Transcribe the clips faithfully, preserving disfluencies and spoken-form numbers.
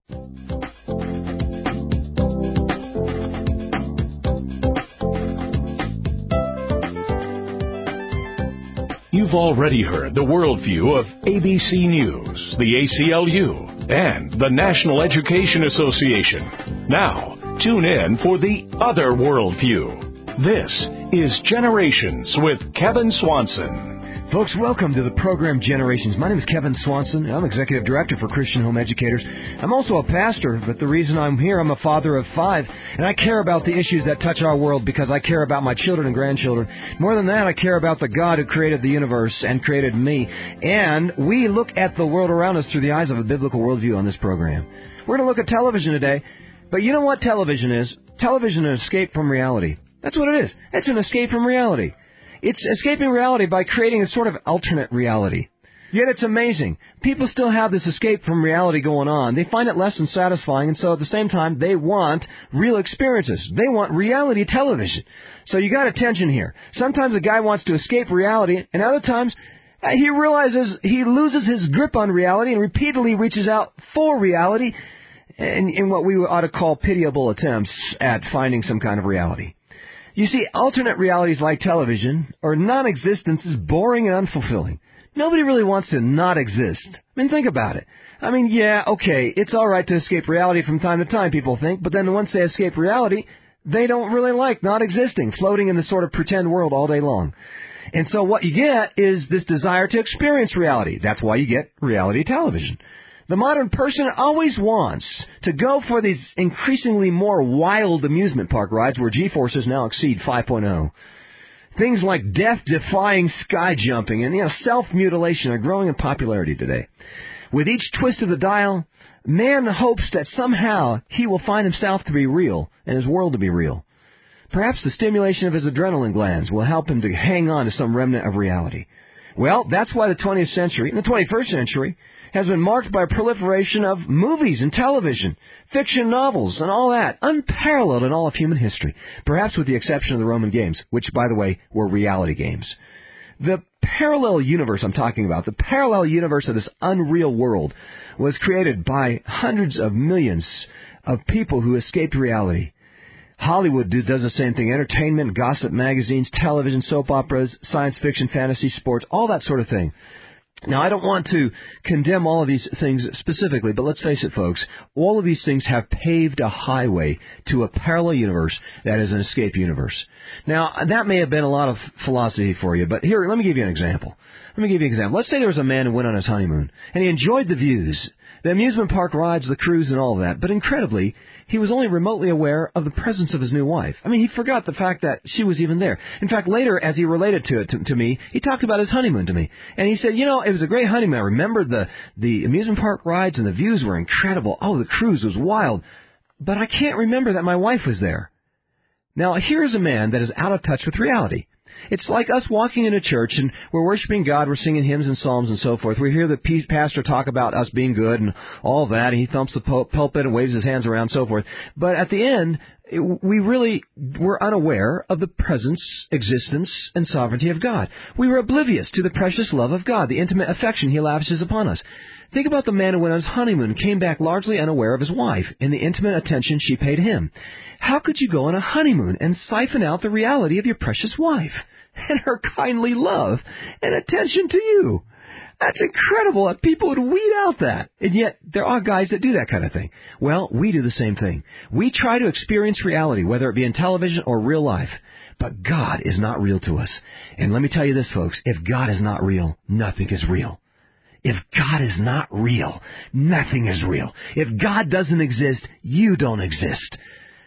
You've already heard the worldview of A B C News, the A C L U, and the National Education Association. Now, tune in for the other worldview. This is Generations with Kevin Swanson. Folks, welcome to the program Generations. My name is Kevin Swanson. I'm Executive Director for Christian Home Educators. I'm also a pastor, but the reason I'm here, I'm a father of five, and I care about the issues that touch our world because I care about my children and grandchildren. More than that, I care about the God who created the universe and created me. And we look at the world around us through the eyes of a biblical worldview on this program. We're going to look at television today, but you know what television is? Television is an escape from reality. That's what it is. It's an escape from reality. It's escaping reality by creating a sort of alternate reality. Yet it's amazing. People still have this escape from reality going on. They find it less than satisfying, and so at the same time, they want real experiences. They want reality television. So you got a tension here. Sometimes a guy wants to escape reality, and other times he realizes he loses his grip on reality and repeatedly reaches out for reality in, in what we ought to call pitiable attempts at finding some kind of reality. You see, alternate realities like television or non-existence is boring and unfulfilling. Nobody really wants to not exist. I mean, think about it. I mean, yeah, okay, it's all right to escape reality from time to time, people think, but then once they escape reality, they don't really like not existing, floating in this sort of pretend world all day long. And so what you get is this desire to experience reality. That's why you get reality television. The modern person always wants to go for these increasingly more wild amusement park rides where G-forces now exceed five point oh. Things like death-defying sky jumping and, you know, self-mutilation are growing in popularity today. With each twist of the dial, man hopes that somehow he will find himself to be real and his world to be real. Perhaps the stimulation of his adrenaline glands will help him to hang on to some remnant of reality. Well, that's why the twentieth century and the twenty-first century has been marked by a proliferation of movies and television, fiction novels, and all that, unparalleled in all of human history, perhaps with the exception of the Roman games, which, by the way, were reality games. The parallel universe I'm talking about, the parallel universe of this unreal world, was created by hundreds of millions of people who escaped reality. Hollywood does the same thing. Entertainment, gossip magazines, television, soap operas, science fiction, fantasy, sports, all that sort of thing. Now, I don't want to condemn all of these things specifically, but let's face it, folks, all of these things have paved a highway to a parallel universe that is an escape universe. Now, that may have been a lot of philosophy for you, but here, let me give you an example. Let me give you an example. Let's say there was a man who went on his honeymoon, and he enjoyed the views, the amusement park rides, the cruise, and all of that, but incredibly, he was only remotely aware of the presence of his new wife. I mean, he forgot the fact that she was even there. In fact, later, as he related to it to, to me, he talked about his honeymoon to me. And he said, you know, it was a great honeymoon. I remembered the, the amusement park rides and the views were incredible. Oh, the cruise was wild. But I can't remember that my wife was there. Now, here's a man that is out of touch with reality. It's like us walking into church and we're worshiping God, we're singing hymns and psalms and so forth. We hear the pastor talk about us being good and all that, and he thumps the pulpit and waves his hands around and so forth. But at the end, we really were unaware of the presence, existence, and sovereignty of God. We were oblivious to the precious love of God, the intimate affection he lavishes upon us. Think about the man who went on his honeymoon and came back largely unaware of his wife and the intimate attention she paid him. How could you go on a honeymoon and siphon out the reality of your precious wife and her kindly love and attention to you? That's incredible that people would weed out that. And yet, there are guys that do that kind of thing. Well, we do the same thing. We try to experience reality, whether it be in television or real life. But God is not real to us. And let me tell you this, folks. If God is not real, nothing is real. If God is not real, nothing is real. If God doesn't exist, you don't exist.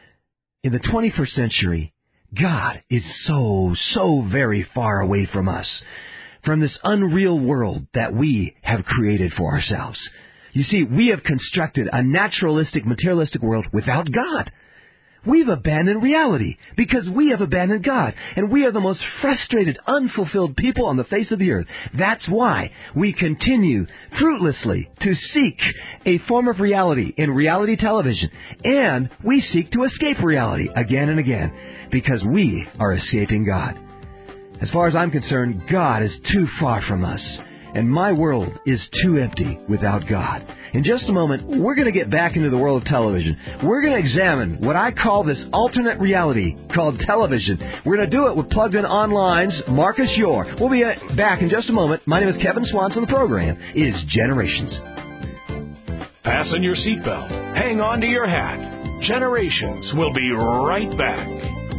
In the twenty-first century, God is so, so very far away from us, from this unreal world that we have created for ourselves. You see, we have constructed a naturalistic, materialistic world without God. We've abandoned reality because we have abandoned God, and we are the most frustrated, unfulfilled people on the face of the earth. That's why we continue fruitlessly to seek a form of reality in reality television, and we seek to escape reality again and again because we are escaping God. As far as I'm concerned, God is too far from us, and my world is too empty without God. In just a moment, we're going to get back into the world of television. We're going to examine what I call this alternate reality called television. We're going to do it with Plugged In Online's Marcus Yore. We'll be back in just a moment. My name is Kevin Swanson. The program is Generations. Fasten your seatbelt. Hang on to your hat. Generations will be right back.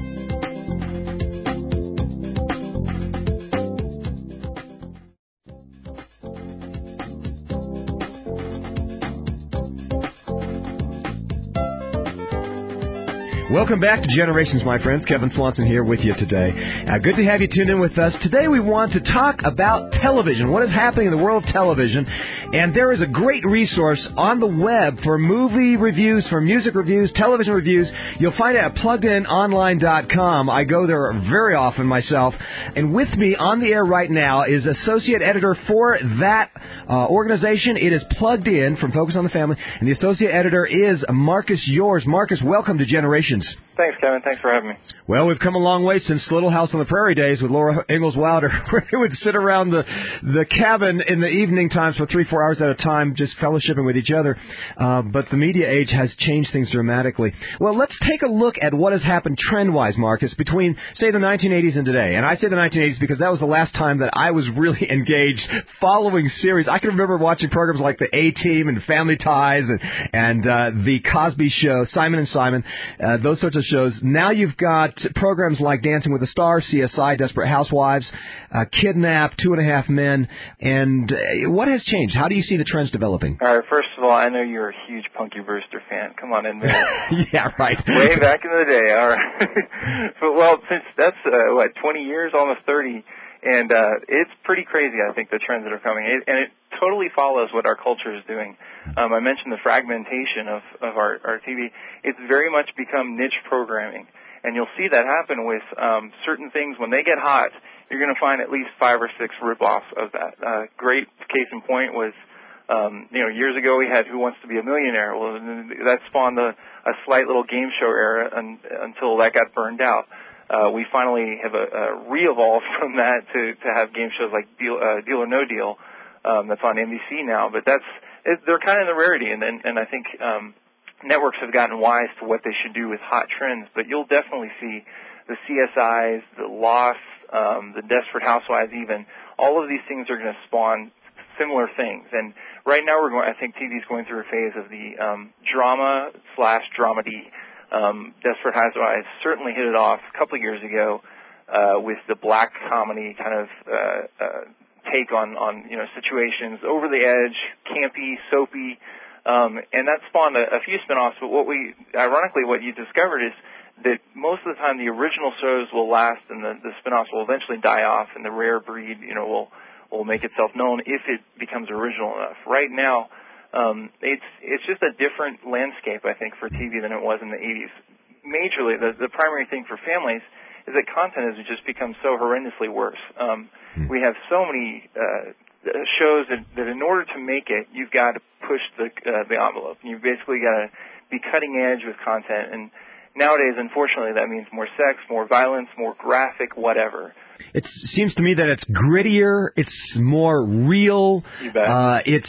Welcome back to Generations, my friends. Kevin Swanson here with you today. Uh, good to have you tuned in with us. Today we want to talk about television, what is happening in the world of television. And there is a great resource on the web for movie reviews, for music reviews, television reviews. You'll find it at plugged in online dot com. I go there very often myself. And with me on the air right now is associate editor for that uh, organization. It is Plugged In from Focus on the Family. And the associate editor is Marcus Yore. Marcus, welcome to Generations. Thanks, Kevin. Thanks for having me. Well, we've come a long way since Little House on the Prairie days with Laura Ingalls Wilder, where we would sit around the the cabin in the evening times for three, four hours at a time, just fellowshipping with each other. Uh, but the media age has changed things dramatically. Well, let's take a look at what has happened trend-wise, Marcus, between, say, the nineteen eighties and today. And I say the nineteen eighties because that was the last time that I was really engaged following series. I can remember watching programs like The A-Team and Family Ties and, and uh, The Cosby Show, Simon and Simon, uh, those sorts of shows. Now you've got programs like Dancing with the Stars, C S I, Desperate Housewives, uh, Kidnap, Two and a Half Men. And uh, what has changed? How do you see the trends developing? All right, first of all, I know you're a huge Punky Brewster fan. Come on in there. Yeah, right. Way back in the day, all right. But, well, since that's, uh, what, twenty years, almost thirty, and uh, it's pretty crazy, I think, the trends that are coming. It, and it totally follows what our culture is doing. Um, I mentioned the fragmentation of, of our, our T V. It's very much become niche programming. And you'll see that happen with um, certain things. When they get hot, you're going to find at least five or six rip-offs of that. Uh, great case in point was, um, you know, years ago we had Who Wants to Be a Millionaire. Well, that spawned a, a slight little game show era un, until that got burned out. Uh, we finally have a, a re-evolved from that to, to have game shows like Deal, uh, Deal or No Deal. Um, that's on N B C now. But that's it, they're kind of the rarity, and, and, and I think um, networks have gotten wise to what they should do with hot trends. But you'll definitely see the C S Is, the Lost, um, the Desperate Housewives even. All of these things are going to spawn similar things. And right now we're going, I think T V is going through a phase of the um, drama slash dramedy. Um, Desperate Housewives certainly hit it off a couple of years ago uh, with the black comedy kind of uh, uh, take on, on you know situations, over the edge, campy, soapy, um, and that spawned a, a few spinoffs. But what we, ironically, what you discovered is that most of the time the original shows will last, and the, the spinoffs will eventually die off, and the rare breed, you know, will will make itself known if it becomes original enough. Right now. Um, it's it's just a different landscape, I think, for T V than it was in the eighties. Majorly, the, the primary thing for families is that content has just become so horrendously worse. Um, mm. We have so many uh, shows that, that in order to make it, you've got to push the uh, the envelope. You've basically got to be cutting edge with content. And nowadays, unfortunately, that means more sex, more violence, more graphic, whatever. It seems to me that it's grittier, it's more real, you bet. Uh, it's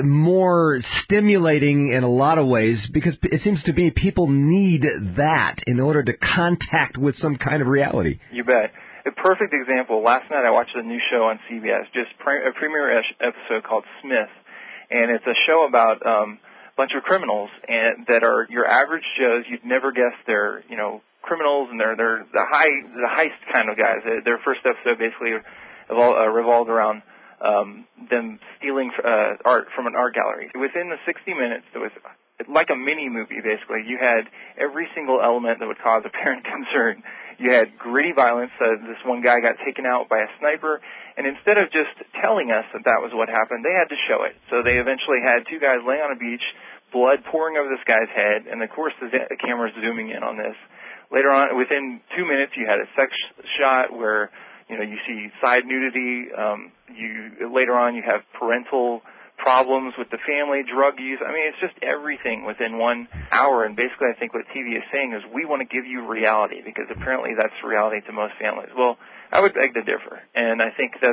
more stimulating in a lot of ways, because it seems to me people need that in order to contact with some kind of reality. You bet. A perfect example, last night I watched a new show on C B S, just pre- a premiere episode called Smith, and it's a show about um, a bunch of criminals and that are your average Joes. You'd never guess they're, you know, criminals, and they're they're the high the heist kind of guys. Their first episode basically evol- uh, revolved around um, them stealing uh, art from an art gallery. Within the sixty minutes, it was like a mini movie. Basically, you had every single element that would cause apparent concern. You had gritty violence. Uh, this one guy got taken out by a sniper, and instead of just telling us that that was what happened, they had to show it. So they eventually had two guys laying on a beach, blood pouring over this guy's head, and of course the, the camera's zooming in on this. Later on, within two minutes, you had a sex shot where, you know, you see side nudity. Um, you later on, you have parental problems with the family, drug use. I mean, it's just everything within one hour. And basically, I think what T V is saying is we want to give you reality, because apparently that's reality to most families. Well, I would beg to differ, and I think that's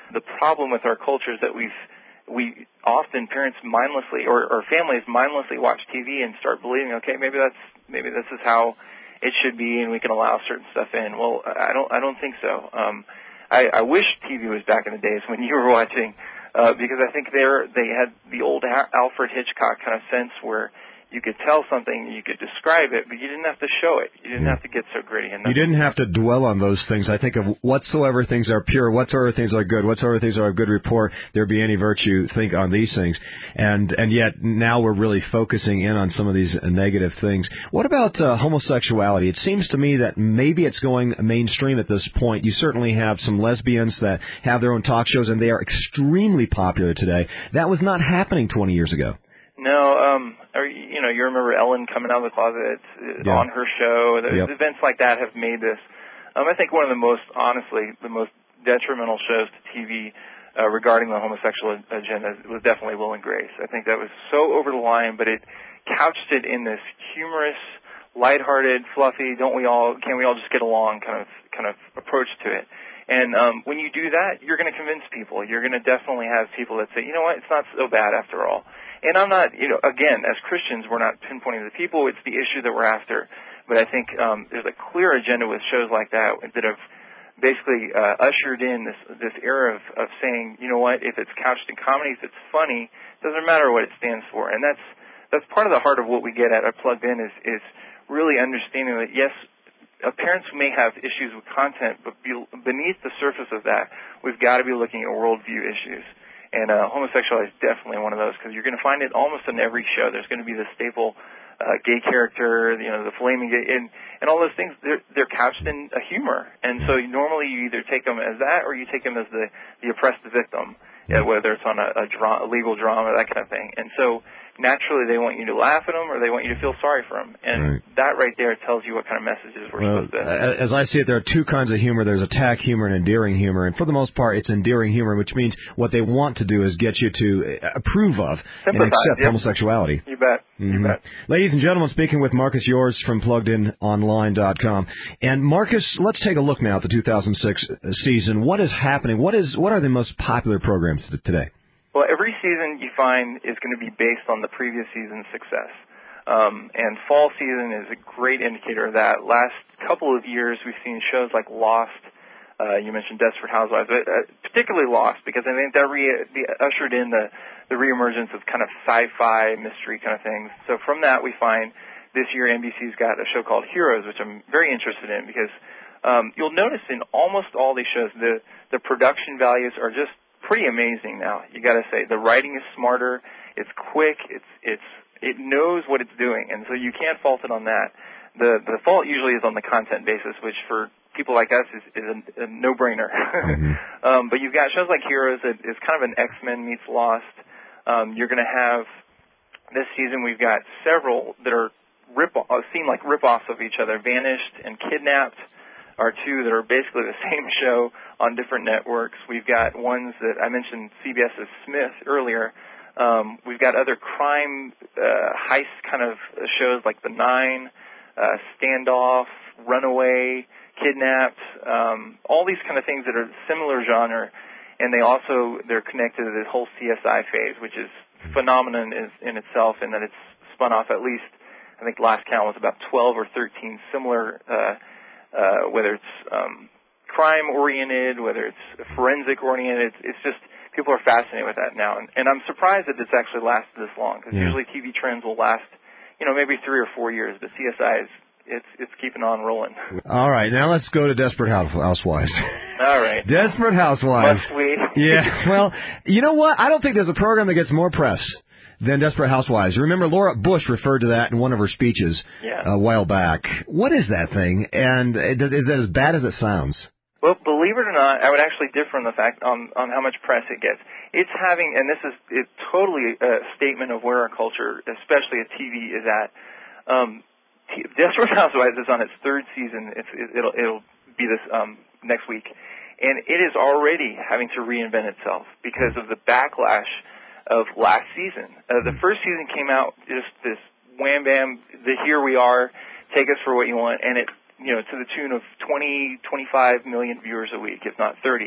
The problem with our culture is that we've we often parents mindlessly or, or families mindlessly watch T V and start believing, okay, maybe that's maybe this is how it should be, and we can allow certain stuff in. Well, I don't I don't think so. Um, I, I wish T V was back in the days when you were watching, uh, because I think they're they had the old Alfred Hitchcock kind of sense where you could tell something, you could describe it, but you didn't have to show it. You didn't have to get so gritty. And you didn't have to dwell on those things. I think of whatsoever things are pure, whatsoever things are good, whatsoever things are of good report, there be any virtue, think on these things. And and yet now we're really focusing in on some of these negative things. What about uh, homosexuality? It seems to me that maybe it's going mainstream at this point. You certainly have some lesbians that have their own talk shows, and they are extremely popular today. That was not happening twenty years ago. No, um, or, you know, you remember Ellen coming out of the closet yeah. on her show. The, yep. Events like that have made this, um, I think, one of the most, honestly, the most detrimental shows to T V uh, regarding the homosexual agenda was definitely Will and Grace. I think that was so over the line, but it couched it in this humorous, lighthearted, fluffy, don't we all, can we all just get along kind of kind of approach to it. And um, when you do that, you're going to convince people. You're going to definitely have people that say, you know what, it's not so bad after all. And I'm not, you know, again, as Christians, we're not pinpointing the people. It's the issue that we're after. But I think um, there's a clear agenda with shows like that that have basically uh, ushered in this this era of, of saying, you know what, if it's couched in comedy, if it's funny, it doesn't matter what it stands for. And that's that's part of the heart of what we get at at Plugged In is, is really understanding that, yes, uh, parents may have issues with content, but be, beneath the surface of that, we've got to be looking at worldview issues. And uh, homosexuality is definitely one of those because you're going to find it almost in every show. There's going to be the staple uh, gay character, you know, the flaming gay, and, and all those things. They're they're couched in a humor, and so normally you either take them as that or you take them as the the oppressed victim, yeah, whether it's on a, a, dra- a legal drama, that kind of thing. And so naturally they want you to laugh at them or they want you to feel sorry for them. And right. that right there tells you what kind of messages we're well, supposed to. As I see it, there are two kinds of humor. There's attack humor and endearing humor. And for the most part, it's endearing humor, which means what they want to do is get you to approve of Sympathize, and accept yep. homosexuality. You bet. Mm-hmm. You bet. Ladies and gentlemen, speaking with Marcus Yours from plugged in online dot com. And Marcus, let's take a look now at the two thousand six season. What is happening? What is what are the most popular programs today? Well, every season you find is going to be based on the previous season's success. Um, and fall season is a great indicator of that. Last couple of years, we've seen shows like Lost. Uh, you mentioned Desperate Housewives, but uh, particularly Lost, because I think that re- the, ushered in the, the reemergence of kind of sci-fi mystery kind of things. So from that, we find this year N B C's got a show called Heroes, which I'm very interested in because um, you'll notice in almost all these shows the the production values are just pretty amazing now. You got to say the writing is smarter, it's quick, it's it's it knows what it's doing, and so you can't fault it on that. The the fault usually is on the content basis, which for people like us is, is a, a no-brainer. Mm-hmm. um, but you've got shows like Heroes that is kind of an X-Men meets Lost. Um, you're going to have this season we've got several that are rip seem like rip-offs of each other. Vanished and Kidnapped are two that are basically the same show on different networks. We've got ones that I mentioned, CBS's Smith earlier. Um, we've got other crime uh, heist kind of shows like The Nine, uh, Standoff, Runaway, Kidnapped, um, all these kind of things that are similar genre, and they also they're connected to this whole C S I phase, which is phenomenon in, in itself, in that it's spun off at least, I think last count was about twelve or thirteen similar. Uh, Uh, whether it's um, crime-oriented, whether it's forensic-oriented, it's, it's just people are fascinated with that now. And, and I'm surprised that it's actually lasted this long because yeah. usually T V trends will last, you know, maybe three or four years. But C S I is it's it's keeping on rolling. All right, now let's go to Desperate Housewives. All right, Desperate Housewives. Must we? Yeah. Well, you know what? I don't think there's a program that gets more press than Desperate Housewives. Remember, Laura Bush referred to that in one of her speeches yeah. a while back. What is that thing, and is that as bad as it sounds? Well, believe it or not, I would actually differ on the fact on, on how much press it gets. It's having, and this is it's totally a statement of where our culture, especially at T V, is at. Um, T- Desperate Housewives is on its third season. It's, it, it'll, it'll be this um, next week, and it is already having to reinvent itself because of the backlash of last season. Uh, the first season came out just this wham bam, the here we are, take us for what you want, and it, you know, to the tune of twenty, twenty-five million viewers a week, if not thirty.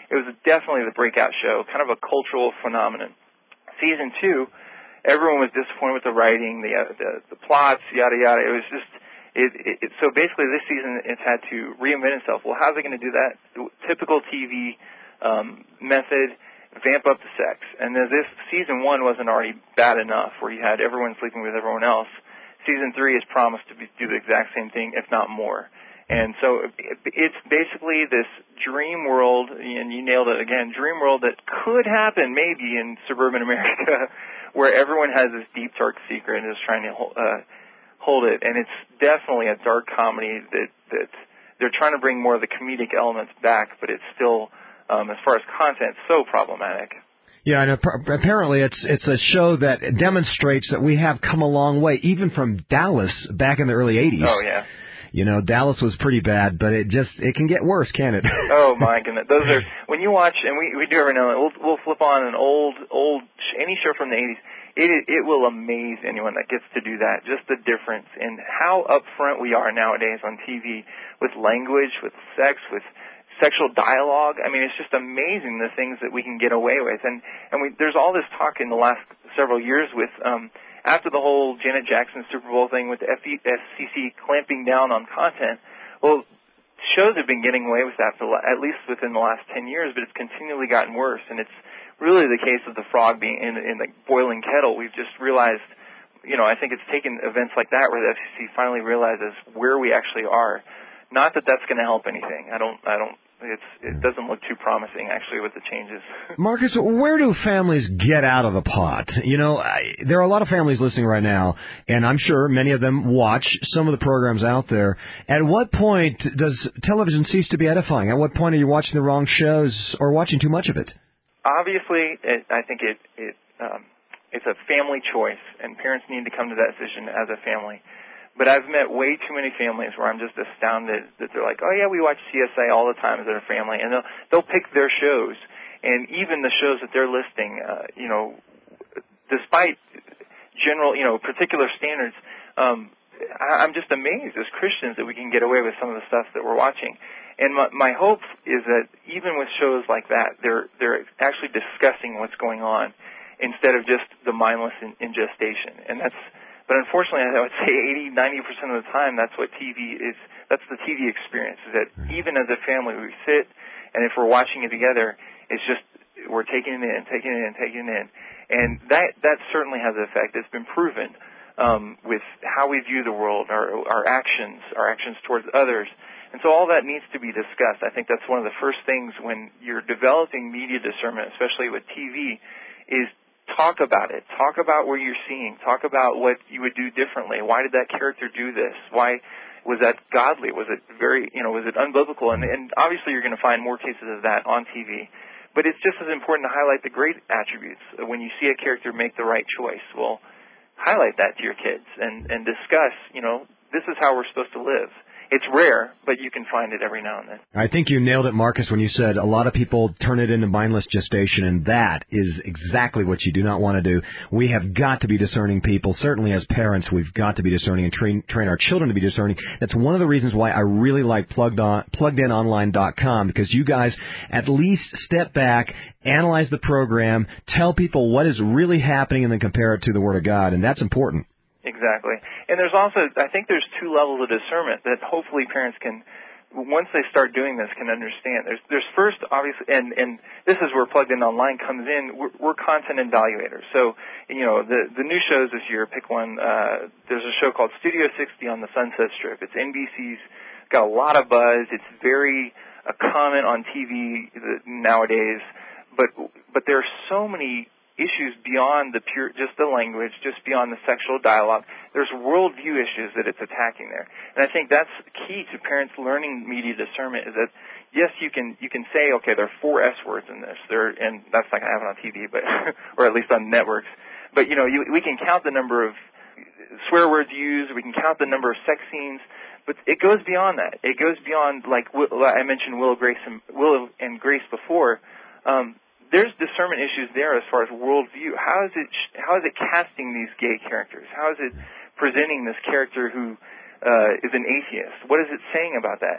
it was definitely the breakout show, kind of a cultural phenomenon. Season two, everyone was disappointed with the writing, the uh, the, the plots, yada yada. It was just it, it, it. So basically, this season it's had to reinvent itself. Well, how's it going to do that? Typical T V um, method, vamp up the sex. And then this season one wasn't already bad enough, where you had everyone sleeping with everyone else. Season three is promised to be, do the exact same thing, if not more. And so it, it's basically this dream world, and you nailed it again, dream world that could happen maybe in suburban America, where everyone has this deep, dark secret and is trying to hold, uh, hold it. And it's definitely a dark comedy that, that they're trying to bring more of the comedic elements back, but it's still, um, as far as content, so problematic. Yeah, and apparently it's it's a show that demonstrates that we have come a long way, even from Dallas back in the early eighties. Oh, yeah. You know, Dallas was pretty bad, but it just, it can get worse, can't it? Oh, my goodness. Those are, when you watch, and we, we do every now and then, we'll, we'll flip on an old, old, any show from the eighties, it, it will amaze anyone that gets to do that, just the difference in how upfront we are nowadays on T V with language, with sex, with sexual dialogue. I mean, it's just amazing the things that we can get away with. And, and we, there's all this talk in the last several years with, um, after the whole Janet Jackson Super Bowl thing with the F C C clamping down on content, well, shows have been getting away with that for at least within the last ten years, but it's continually gotten worse. And it's really the case of the frog being in, in the boiling kettle. We've just realized, you know, I think it's taken events like that where the F C C finally realizes where we actually are. Not that that's going to help anything. I don't, I don't, It's, it doesn't look too promising, actually, with the changes. Marcus, where do families get out of the pot? You know, I, there are a lot of families listening right now, and I'm sure many of them watch some of the programs out there. At what point does television cease to be edifying? At what point are you watching the wrong shows or watching too much of it? Obviously, it, I think it, it um, it's a family choice, and parents need to come to that decision as a family. But I've met way too many families where I'm just astounded that they're like, oh, yeah, we watch C S A all the time as a family. And they'll, they'll pick their shows. And even the shows that they're listing, uh, you know, despite general, you know, particular standards, um, I, I'm just amazed as Christians that we can get away with some of the stuff that we're watching. And my, my hope is that even with shows like that, they're, they're actually discussing what's going on instead of just the mindless in, ingestation. And that's... But unfortunately, I would say eighty, ninety percent of the time, that's what T V is. That's the T V experience, is that even as a family, we sit, and if we're watching it together, it's just we're taking it in, taking it in, taking it in. And that that certainly has an effect. It's been proven um, with how we view the world, our, our actions, our actions towards others. And so all that needs to be discussed. I think that's one of the first things when you're developing media discernment, especially with T V, is talk about it. Talk about what you're seeing. Talk about what you would do differently. Why did that character do this? Why was that godly? Was it very, you know, was it unbiblical? And, and obviously you're going to find more cases of that on T V. But it's just as important to highlight the great attributes. When you see a character make the right choice, well, highlight that to your kids and, and discuss, you know, this is how we're supposed to live. It's rare, but you can find it every now and then. I think you nailed it, Marcus, when you said a lot of people turn it into mindless gestation, and that is exactly what you do not want to do. We have got to be discerning people. Certainly as parents, we've got to be discerning and train train our children to be discerning. That's one of the reasons why I really like plugged on, plugged in online dot com, because you guys at least step back, analyze the program, tell people what is really happening, and then compare it to the Word of God, and that's important. Exactly. And there's also, I think there's two levels of discernment that hopefully parents can, once they start doing this, can understand. There's, there's first, obviously, and, and this is where Plugged In Online comes in, we're, we're content evaluators. So, you know, the, the new shows this year, pick one, uh, there's a show called Studio sixty on the Sunset Strip. It's N B C's, got a lot of buzz. It's very a comment on T V nowadays. But, but there are so many issues beyond the pure, just the language, just beyond the sexual dialogue. There's worldview issues that it's attacking there. And I think that's key to parents learning media discernment is that, yes, you can you can say, okay, there are four S words in this, there, and that's not going to happen on T V, but or at least on networks. But, you know, you, we can count the number of swear words used, we can count the number of sex scenes, but it goes beyond that. It goes beyond, like I mentioned Will, Grace and, Will and Grace before, um, there's discernment issues there as far as worldview. How is it how is it casting these gay characters? How is it presenting this character who uh, is an atheist? What is it saying about that? And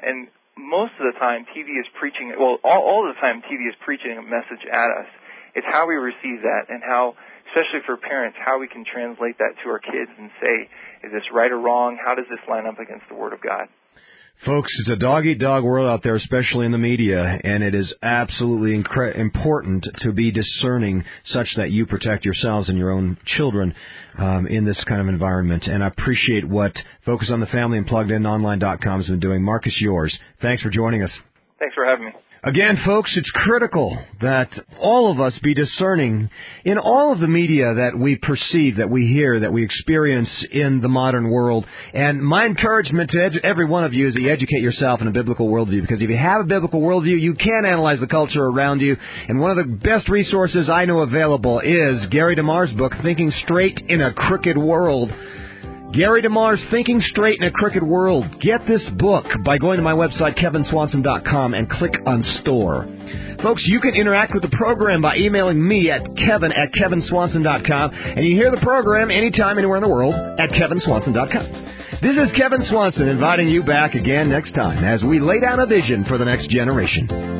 most of the time T V is preaching, well, all, all the time T V is preaching a message at us. It's how we receive that and how, especially for parents, how we can translate that to our kids and say, is this right or wrong? How does this line up against the Word of God? Folks, it's a dog-eat-dog world out there, especially in the media, and it is absolutely incre- important to be discerning such that you protect yourselves and your own children um, in this kind of environment. And I appreciate what Focus on the Family and plugged in online dot com has been doing. Marcus, yours. Thanks for joining us. Thanks for having me. Again, folks, it's critical that all of us be discerning in all of the media that we perceive, that we hear, that we experience in the modern world. And my encouragement to edu- every one of you is that you educate yourself in a biblical worldview, because if you have a biblical worldview, you can analyze the culture around you. And one of the best resources I know available is Gary DeMar's book, Thinking Straight in a Crooked World. Gary DeMar's Thinking Straight in a Crooked World. Get this book by going to my website, kevin swanson dot com, and click on Store. Folks, you can interact with the program by emailing me at kevin at kevin swanson dot com, and you hear the program anytime, anywhere in the world at kevin swanson dot com. This is Kevin Swanson inviting you back again next time as we lay down a vision for the next generation.